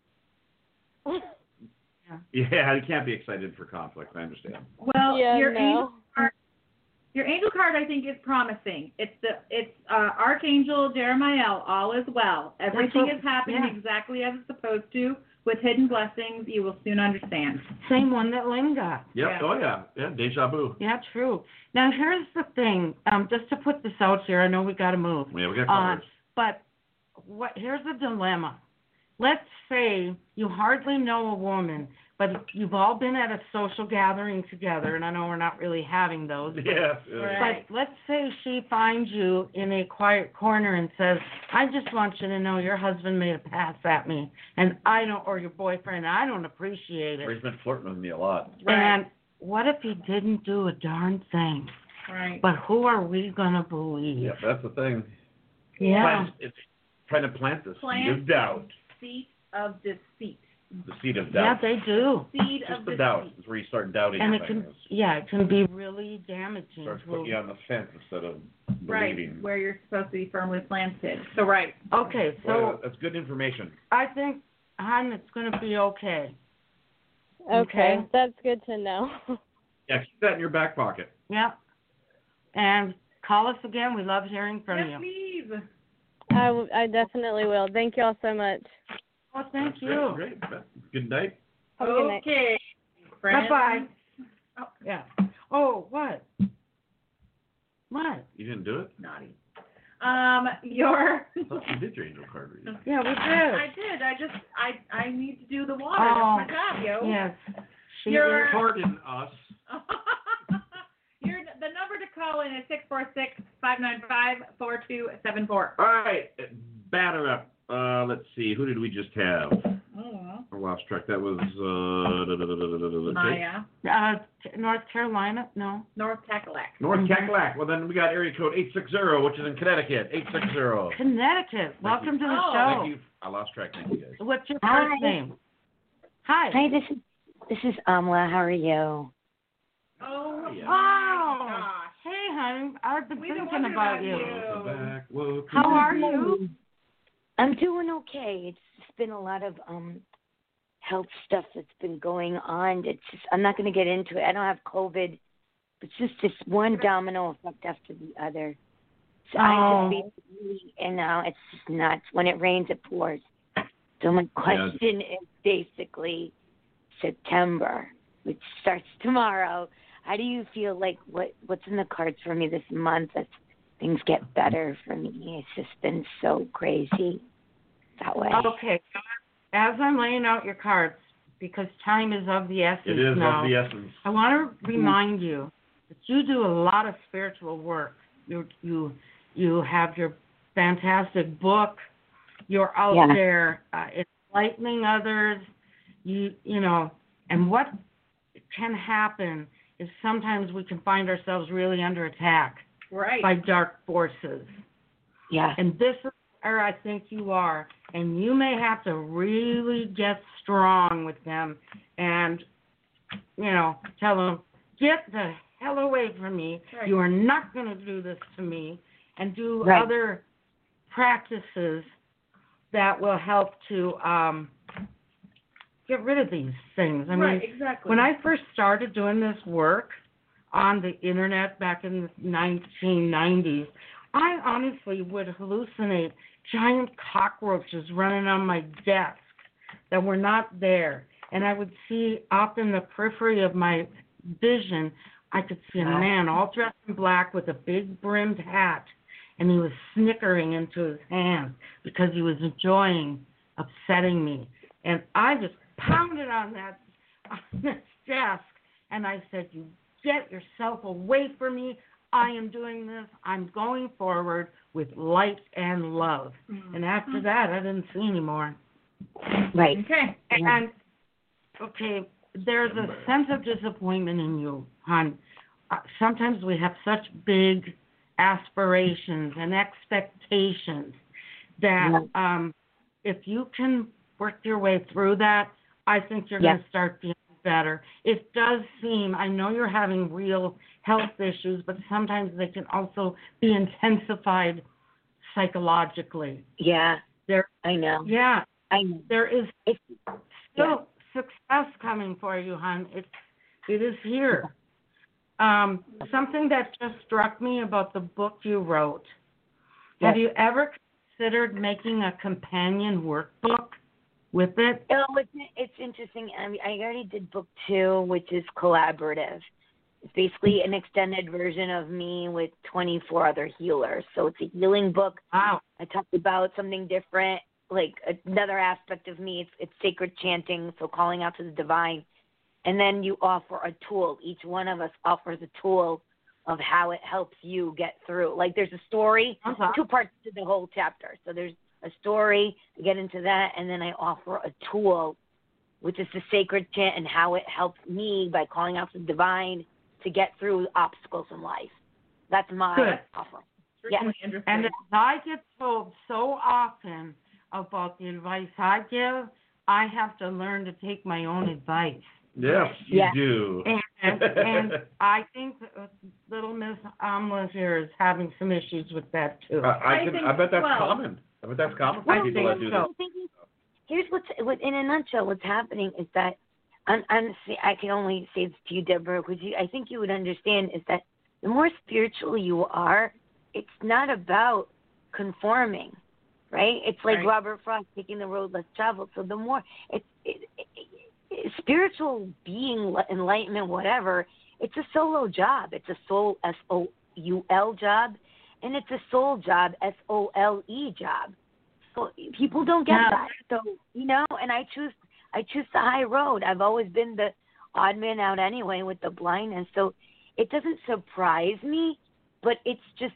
Yeah, you can't be excited for conflict. I understand. Well, yeah, your no. angel card, your angel card, I think, is promising. It's the it's uh, Archangel Jeremiah. All is well. Everything what- is happening yeah. exactly as it's supposed to. With hidden blessings, you will soon understand. Same one that Lynn got. Yep. Yeah. Oh yeah. Yeah. Deja vu. Yeah, true. Now here's the thing. Um, just to put this out here, I know we got to move. Yeah, we got Uh, covers. but what? Here's the dilemma. Let's say you hardly know a woman, but you've all been at a social gathering together, and I know we're not really having those. But, yeah. yeah. Right. but let's say she finds you in a quiet corner and says, "I just want you to know your husband made a pass at me, and I don't, or your boyfriend, I don't appreciate it." He's been flirting with me a lot. And what if he didn't do a darn thing? Right. But who are we gonna believe? Yeah, that's the thing. Yeah. Plant- It's trying to plant the seed Plant- of doubt. Seed of deceit. The seed of Yeah, doubt. they do. Seed Just of the deceit. doubt is where you start doubting And it can, things. yeah, it can be really damaging. Starts to- putting you on the fence instead of Right, believing. where you're supposed to be firmly planted. So right. Okay, so Well, that's good information. I think, hon, it's gonna be okay. okay, Okay. that's good to know. Yeah, keep that in your back pocket. Yeah. And call us again. We love hearing from Yes, you. please. I, w- I definitely will. Thank you all so much. Well, thank That's you. Great, great. Good night. Have a good night. Okay. Bye bye. Oh. Yeah. Oh, what? What? You didn't do it? Naughty. Um, your. I thought you did your angel card reading. Yeah, we I did. did. I just I I need to do the water. Oh, That's my job, yo. yes. She You're- is- Pardon us. Your the number to call in is six four six five nine five four two seven four. All right, batter up. Uh, let's see. Who did we just have? Oh. I lost track. That was uh, da, da, da, da, da, da, da, Maya. Uh, North Carolina? No. North Cackalack. North Mhm. Cackalack. Well, then we got area code eight six zero, which is in Connecticut. eight six zero. Connecticut. Welcome to the Oh. show. Thank you. I lost track. Thank you, guys. What's your Hi. first name? Hi. Hi, this is this is Amla. How are you? Oh Yeah. Oh. my gosh. Hey, honey. I've been We've been thinking wondering about about you. you. Back, welcome. How are you? I'm doing okay. It's just been a lot of um health stuff that's been going on. It's just I'm not going to get into it. I don't have COVID. It's just this one domino effect after the other. So I Oh. just basically, and now it's just nuts. When it rains, it pours. So my question is basically September, which starts tomorrow. How do you feel like what what's in the cards for me this month as things get better for me? It's just been so crazy that way. Okay. so As I'm laying out your cards, because time is of the essence It is now, of the essence. I want to remind you that you do a lot of spiritual work. You you you have your fantastic book. You're out Yeah. there uh, enlightening others. You you know, and what can happen is sometimes we can find ourselves really under attack Right. by dark forces. Yeah. And this is where I think you are. And you may have to really get strong with them and, you know, tell them, get the hell away from me. Right. You are not going to do this to me. And do Right. other practices that will help to um, get rid of these things. I right, mean, exactly. when I first started doing this work on the internet back in the nineteen nineties, I honestly would hallucinate giant cockroaches running on my desk that were not there. And I would see up in the periphery of my vision, I could see a man all dressed in black with a big brimmed hat, and he was snickering into his hand because he was enjoying upsetting me. And I just pounded on that on this desk, and I said, you get yourself away from me. I am doing this. I'm going forward with light and love. Mm-hmm. And after that, I didn't see anymore. Right. Okay. And, okay, there's a sense of disappointment in you, hon. Uh, sometimes we have such big aspirations and expectations that Yeah. um, if you can work your way through that, I think you're Yeah. going to start feeling better. It does seem, I know you're having real health issues, but sometimes they can also be intensified psychologically. Yeah. There, I know. yeah, I know. there is It's, still success coming for you, hon. It's it is here. Um, something that just struck me about the book you wrote. Have Yeah. you ever considered making a companion workbook with it? Oh, it's, it's interesting. I mean, I already did book two, which is collaborative. It's basically an extended version of me with twenty-four other healers. So it's a healing book. Wow. I talked about something different, like another aspect of me. It's, it's sacred chanting, so calling out to the divine. And then you offer a tool. Each one of us offers a tool of how it helps you get through. Like there's a story, Uh-huh. two parts to the whole chapter. So there's a story, I get into that, and then I offer a tool, which is the sacred chant and how it helps me by calling out to the divine to get through obstacles in life. That's my Good. offer. It's Yeah. really interesting. And as I get told so often about the advice I give, I have to learn to take my own advice. Yes, you Yeah. do. And, and I think that little Miss Amla here is having some issues with that too. I, I I can. think- I bet that's well- common. I bet that's common Well, for people that do so. this. The thing is, here's what's what, in a nutshell. What's happening is that I'm, I'm I can only say this to you, Deborah, because you, I think you would understand is that the more spiritual you are, it's not about conforming, right? It's like Right. Robert Frost taking the road less traveled. So the more it's it, it, it, spiritual being, enlightenment, whatever, it's a solo job. It's a soul S O U L job, and it's a soul job S O L E job. So people don't get Yeah. that. So you know, and I choose I choose the high road. I've always been the odd man out anyway with the blindness. So it doesn't surprise me, but it's just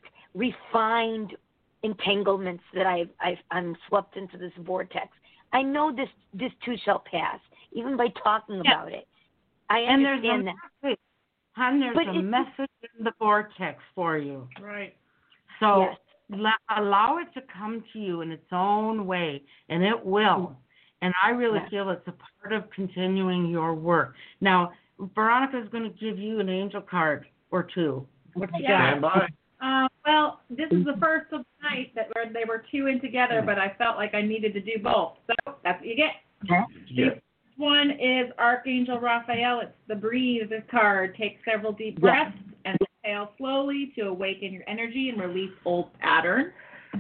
refined entanglements that I've, I've I'm swept into this vortex. I know this this too shall pass, even by talking Yeah. about it. I And there's understand a that. message, hon, there's But a it's- message in the vortex for you. Right. So Yes. la- allow it to come to you in its own way, and it will. And I really Yeah. feel it's a part of continuing your work. Now, Veronica's going to give you an angel card or two. What you Yeah. Stand by. Um, well, this is the first of the night that where they were two in together, but I felt like I needed to do both. So that's what you get. Yeah. This one is Archangel Raphael. It's the Breathe card. Take several deep Yeah. breaths and exhale slowly to awaken your energy and release old patterns.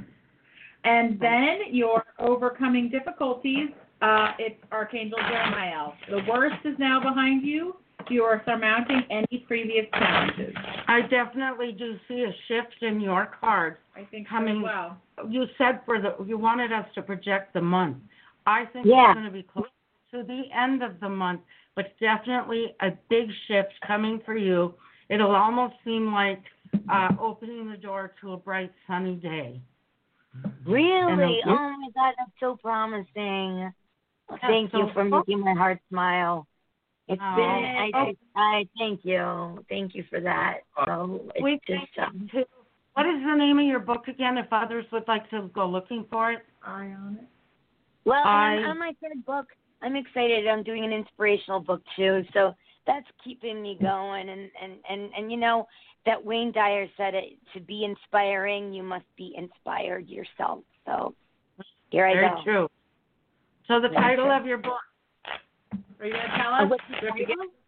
And then your overcoming difficulties, uh, it's Archangel Jeremiah. The worst is now behind you. You are surmounting any previous challenges. I definitely do see a shift in your card. I think so Coming- as well. You said for the you wanted us to project the month. I think Yeah. it's going to be close to the end of the month, but definitely a big shift coming for you. It'll almost seem like uh, opening the door to a bright sunny day. Really? And, Oh um, my God, that's so promising. Yeah, Thank you so- for making my heart smile. It's Oh. been I, I I thank you. Thank you for that. So it's We just thank um, you too. What is the name of your book again? If others would like to go looking for it. Eye on it. well, I- and I'm on my third book. I'm excited. I'm doing an inspirational book too. So that's keeping me going and and and and you know that Wayne Dyer said it, to be inspiring, you must be inspired yourself. So here I Very go. true. So the Yeah, title sure. of your book. Are you going to tell Uh, us? what's the Do we have to get- title?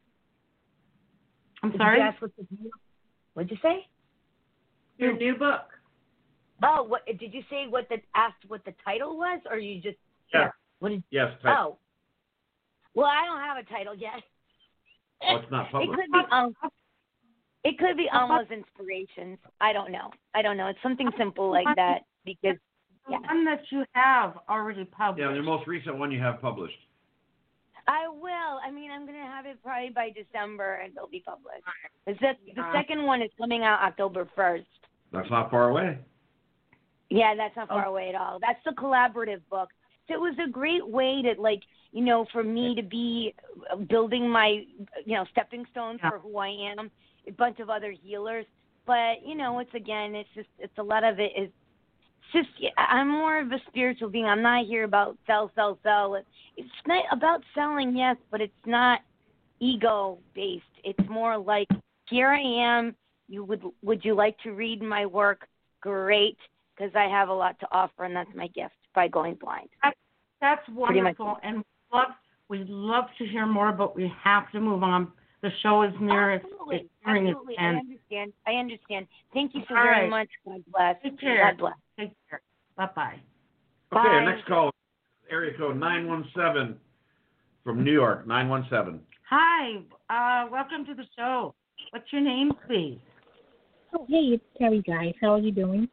I'm Did sorry. you ask what's the title? What'd you say? Your new book. Oh, what did you say? What the asked what the title was, or you just Yeah. what did? Yes. Type. Oh, well, I don't have a title yet. Well, it's not It published. could be um, it could be Alma's Inspirations. I don't know. I don't know. It's something simple like that because The yeah. one that you have already published. Yeah, the most recent one you have published. I will. I mean, I'm gonna have it probably by December, and it'll be published. The, sec- the Yeah. second one is coming out October first. That's not far away. Yeah, that's not Oh. far away at all. That's the collaborative book. So it was a great way to, like, you know, for me to be building my, you know, stepping stones Yeah. for who I am, a bunch of other healers. But, you know, it's, again, it's just, it's a lot of it is just, I'm more of a spiritual being. I'm not here about sell, sell, sell. It's not about selling, yes, but it's not ego-based. It's more like, here I am. You would, would you like to read my work? Great, because I have a lot to offer, and that's my gift by going blind. That's, that's wonderful, and we love, we'd love to hear more, but we have to move on. The show is near its, its nearing its Absolutely. end. I understand. I understand. Thank you so All very right. much. God bless. Take care. God bless. Take care. Bye-bye. Okay, Bye. our next call, area code nine one seven from New York, nine one seven. Hi. Uh, welcome to the show. What's your name, please? Oh, hey, it's Terry, guys. How are you doing?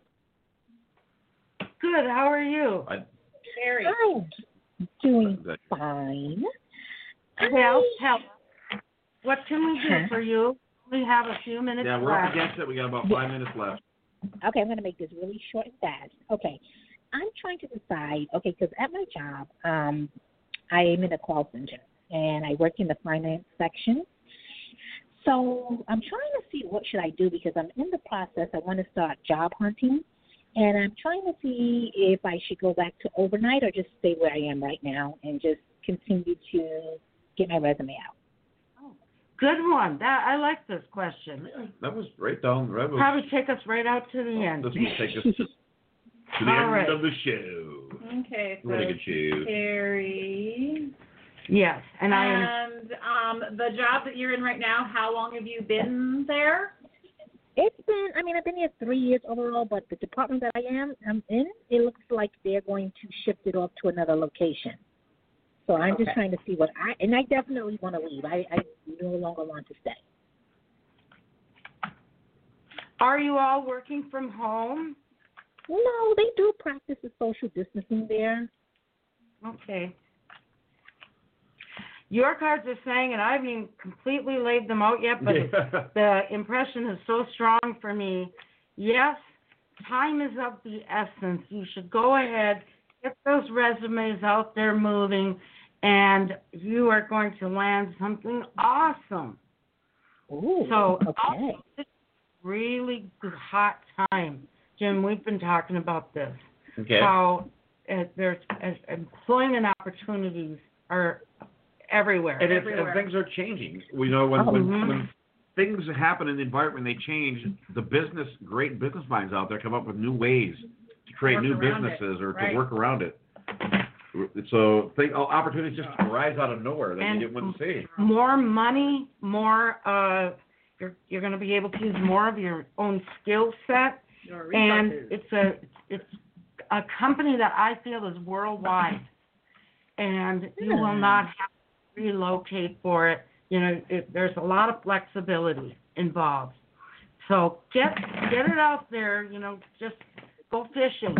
Good. How are you? I, Terry. I'm doing fine. Well, help. What can we do Huh? for you? We have a few minutes yeah, we're left. up against it. We got about five minutes left. Okay, I'm going to make this really short and fast. Okay, I'm trying to decide, okay, because at my job, um, I am in a call center, and I work in the finance section. So I'm trying to see what should I do because I'm in the process. I want to start job hunting, and I'm trying to see if I should go back to overnight or just stay where I am right now and just continue to get my resume out. Good one. That I like this question. That was right down. That was, Probably take us right out to the end. this will take us to, to the All end right. of the show. Okay, so Really good show. Terry. Yes, and I am. And um, the job that you're in right now, how long have you been there? It's been, I mean, I've been here three years overall, but the department that I am I'm in, it looks like they're going to shift it off to another location. So I'm Okay. just trying to see what I, and I definitely want to leave. I, I no longer want to stay. Are you all working from home? No, they do practice the social distancing there. Okay. Your cards are saying, and I haven't completely laid them out yet, but Yeah. the impression is so strong for me. Yes, time is of the essence. You should go ahead, get those resumes out there moving, and you are going to land something awesome. Ooh, So, okay. it's really good, hot time. Jim, we've been talking about this. Okay. How uh, there's uh, employment opportunities are everywhere. And, it's, everywhere. and things are changing. We know when, Oh, when, mhm. when things happen in the environment, they change. The business, great business minds out there come up with new ways to create Work new around it. businesses or Right. to work around it. So think, oh, opportunities just arise out of nowhere that And you wouldn't see. more money, more. Uh, you're you're going to be able to use more of your own skill set, Your and resources. it's a it's a company that I feel is worldwide, and you will not have to relocate for it. You know, it, there's a lot of flexibility involved. So get get it out there. You know, just go fishing.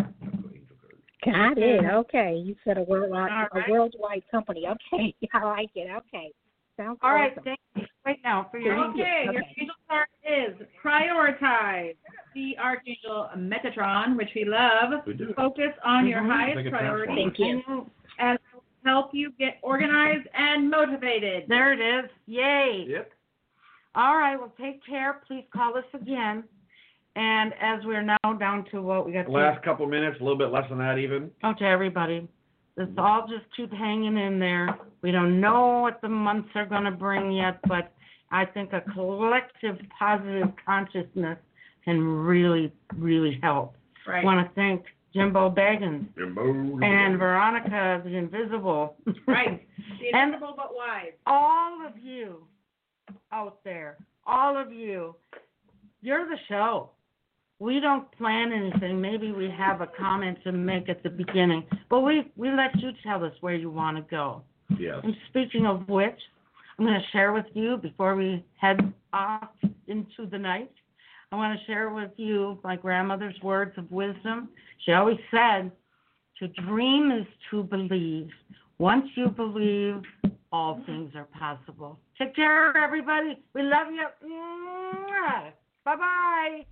Got it. Okay. You said a worldwide, All right. a worldwide company. Okay. I like it. Okay. Sounds All right, awesome. thank you right now for your Okay, your Okay. angel card is prioritize. The Archangel Metatron, which we love. We do. Focus on your Mhm. highest Like a priority. transformer. Thank you. And help you get organized and motivated. There it is. Yay. Yep. All right, well, take care. Please call us again. And as we're now down to what we got to Last couple minutes, a little bit less than that even. out to everybody. Let's all just keep hanging in there. We don't know what the months are going to bring yet, but I think a collective positive consciousness can really, really help. Right. I want to thank Jimbo Baggins Jimbo. and Veronica the Invisible. Right. The And- invisible but wise. all of you out there, all of you, you're the show. We don't plan anything. Maybe we have a comment to make at the beginning, but we, we let you tell us where you want to go. Yes. And speaking of which, I'm going to share with you before we head off into the night. I want to share with you my grandmother's words of wisdom. She always said, to dream is to believe. Once you believe, all things are possible. Take care, everybody. We love you. Mwah. Bye-bye.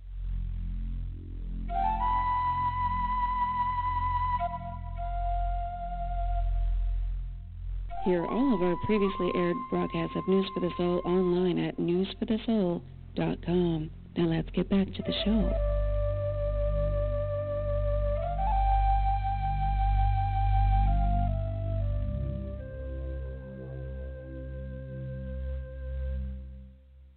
Hear all of our previously aired broadcasts of News for the Soul online at news for the soul dot com. Now let's get back to the show.